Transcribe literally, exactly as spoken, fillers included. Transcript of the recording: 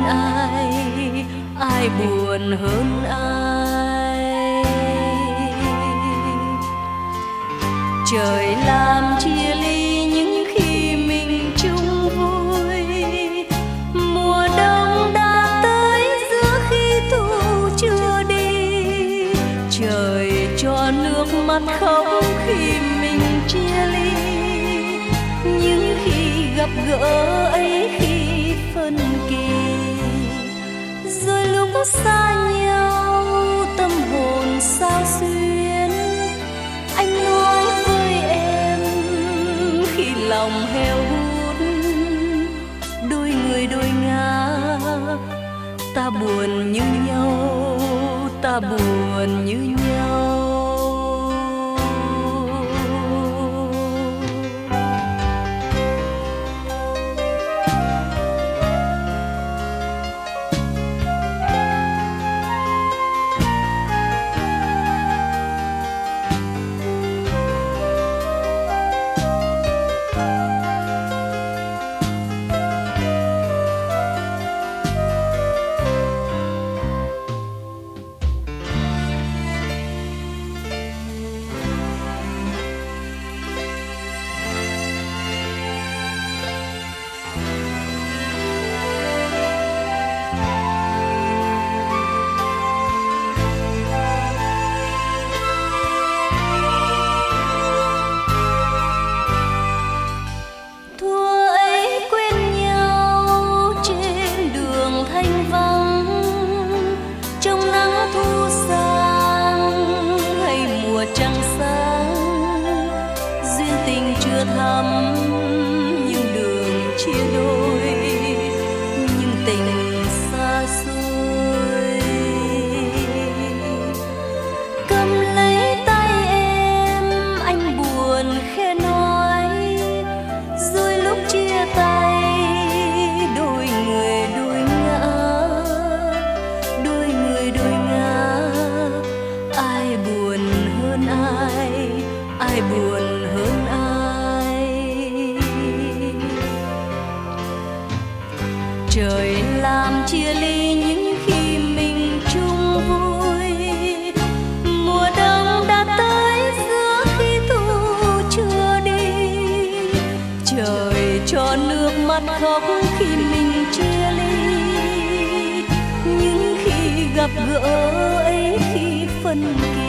ai, ai buồn hơn ai. Trời làm chia ly những khi mình chung vui, mùa đông đã tới giữa khi thu chưa đi. Trời cho nước mắt khóc khi mình chia ly, những khi gặp gỡ ấy khi phân kỳ. Rồi lúc xa nhau tâm hồn sao xuyến, anh nói với em khi lòng heo hút. Đôi người đôi ngã, ta buồn như nhau, ta buồn như nhau. Thắm nhưng đường chia đôi, nhưng tình xa xôi. Cầm lấy tay em, anh buồn khẽ nói, rồi lúc chia tay đôi người đôi ngã, đôi người đôi ngã. Ai buồn hơn ai, ai buồn hơn ai. Trời làm chia ly những khi mình chung vui, mùa đông đã tới giữa khi thu chưa đi. Trời cho nước mắt khóc khi mình chia ly, những khi gặp gỡ ấy khi phân kỳ.